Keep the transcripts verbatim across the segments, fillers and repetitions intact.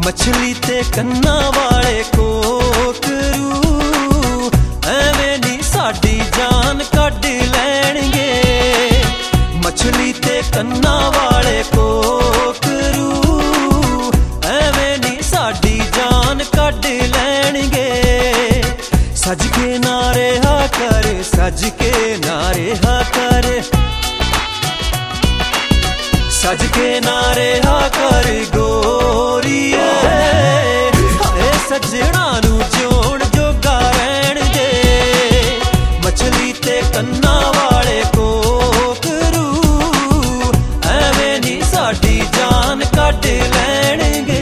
मछली ते कन्ना वाले कोकरू एवें नी साडी जान कढ लैणगे। मछली ते कन्ना वाले कोकरू एवें नी साडी जान कढ लैणगे। सज के नारे हा कर, सज के नारे हा कर, सज के नारे हा कर गोरीए। हाय सजना नू जोड़ जोगा रहण दे। मछली ते कन्ना वाले कोकरू एवें नी साडी जान कढ लैणगे।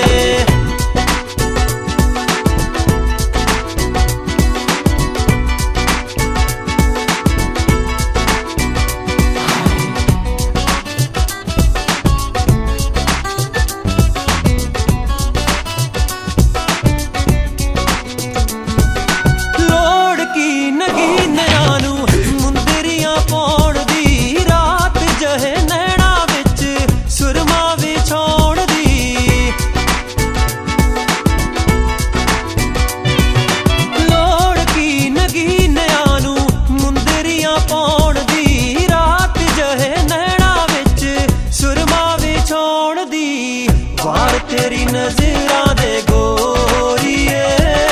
वार तेरी नजरां दे गोरीए,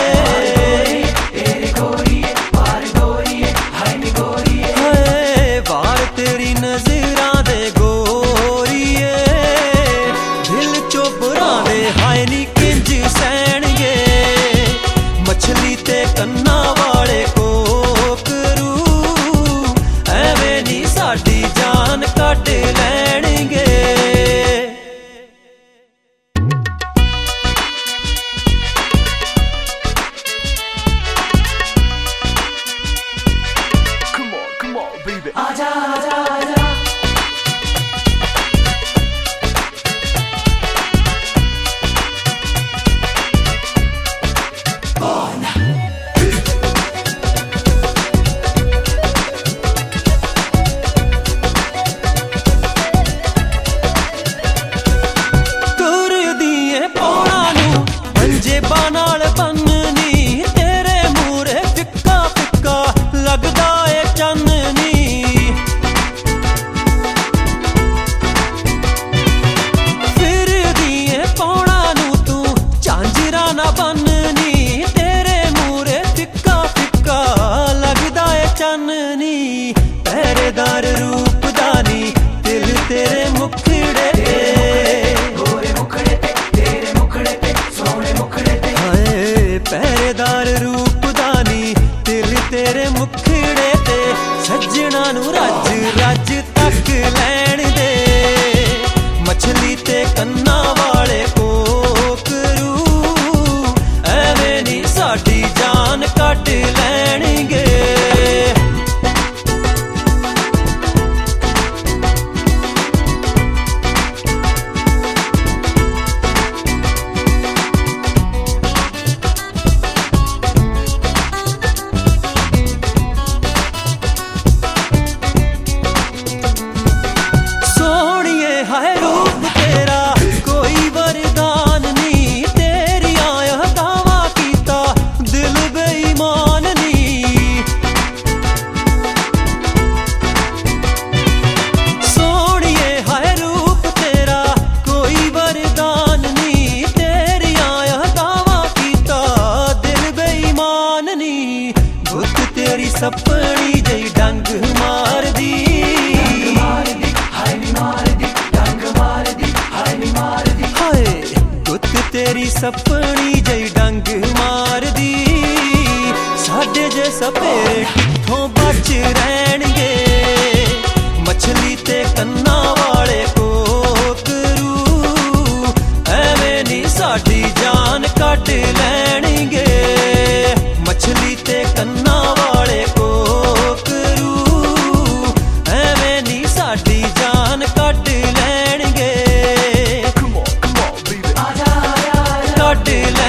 तेरी गोरीए, वार गोरीए, हाय नी गोरीए। हाय वार तेरी नजरां दे गोरीए। दिल चोबरां दे हाय नी किंज सैणगे। मछली ते कन्ना वाले कोकरू एवें नी साडी जान कढ लैणगे। आजा आजा आजा तुर दिए पौड़ा नू पंजेबां नाल बन्ननी। तेरे मूरे फिक्का फिक्का लगदा ए चन्ननी। पहरेदार रूप दानी दिल तेरे मुखड़े ते, गोरे मुखड़े ते, तेरे मुखड़े ते, सोहणे मुखड़े ते। हाय पहरेदार रूप दानी दिल तेरे मुखड़े ते। सजना नू रज रज तक लैण दे। मछली ते कन्ना वाले कोकरू एवें नी साडी जान कढ लैणगे। हाय रूप तेरा कोई वरदान नी। तेरी आया दावा कीता दिल बेईमान नी। सोहणिए हाय रूप तेरा कोई वरदान नी। तेरी आया दावा कीता दिल बेईमान नी। गुत तेरी सपनी जई डंग मार दी। गुत तेरी सपनी जई डंग मार दी। साडे जे सपेरे कित्थों बच रहणगे। मछली ते कन्ना वाले कोकरू एवें नी साडी जान कढ लैणगे। मछली ते कन्ना वाले कोकरू एवें नी साडी जान कढ लैणगे। कढ